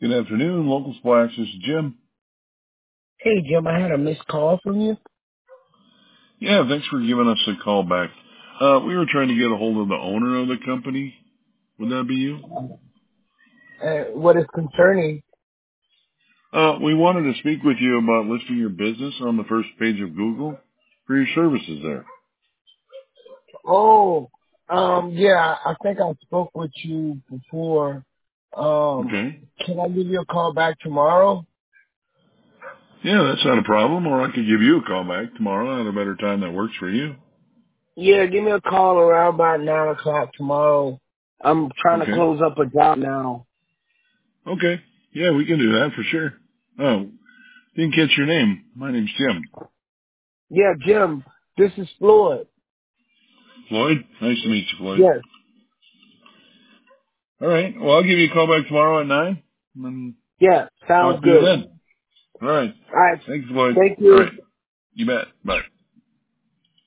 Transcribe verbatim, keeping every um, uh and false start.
Good afternoon, Local Supply Access. This is Jim. Hey, Jim, I had a missed call from you. Yeah, thanks for giving us a call back. Uh, we were trying to get a hold of the owner of the company. Would that be you? Uh, what is concerning? Uh, we wanted to speak with you about listing your business on the first page of Google for your services there. Oh, um, yeah, I think I spoke with you before. Um, Okay. can I give you a call back tomorrow? Yeah, that's not a problem, or I could give you a call back tomorrow at a better time that works for you. Yeah, give me a call around about nine o'clock tomorrow. I'm trying to Okay. close up a job now. Okay. Yeah, we can do that for sure. Oh, didn't catch your name. My name's Jim. Yeah, Jim, this is Floyd. Floyd? Nice to meet you, Floyd. Yes, All right. Well, I'll give you a call back tomorrow at nine. And yeah, talk sounds to you good. then. All right. All right, Thanks, Lloyd. thank All you. right. You bet. Bye.